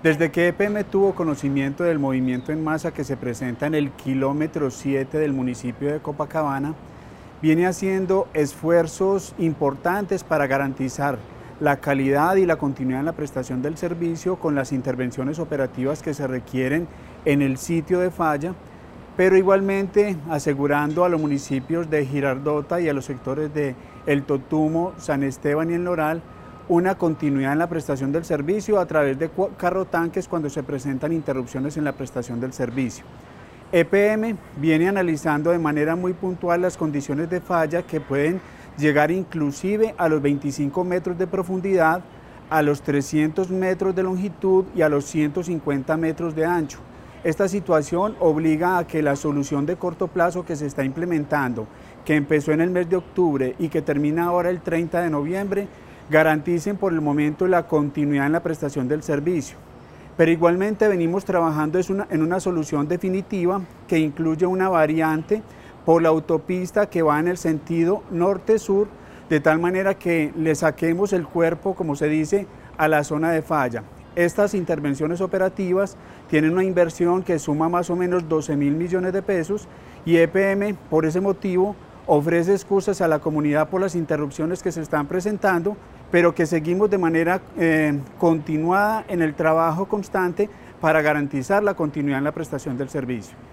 Desde que EPM tuvo conocimiento del movimiento en masa que se presenta en el kilómetro 7 del municipio de Copacabana, viene haciendo esfuerzos importantes para garantizar la calidad y la continuidad en la prestación del servicio con las intervenciones operativas que se requieren en el sitio de falla, pero igualmente asegurando a los municipios de Girardota y a los sectores de El Totumo, San Esteban y El Noral una continuidad en la prestación del servicio a través de carro tanques cuando se presentan interrupciones en la prestación del servicio. EPM viene analizando de manera muy puntual las condiciones de falla que pueden llegar inclusive a los 25 metros de profundidad, a los 300 metros de longitud y a los 150 metros de ancho. Esta situación obliga a que la solución de corto plazo que se está implementando, que empezó en el mes de octubre y que termina ahora el 30 de noviembre, garanticen por el momento la continuidad en la prestación del servicio. Pero igualmente venimos trabajando en una solución definitiva que incluye una variante por la autopista que va en el sentido norte-sur, de tal manera que le saquemos el cuerpo, como se dice, a la zona de falla. Estas intervenciones operativas tienen una inversión que suma más o menos 12.000 millones de pesos y EPM, por ese motivo, ofrece excusas a la comunidad por las interrupciones que se están presentando, pero que seguimos de manera continuada en el trabajo constante para garantizar la continuidad en la prestación del servicio.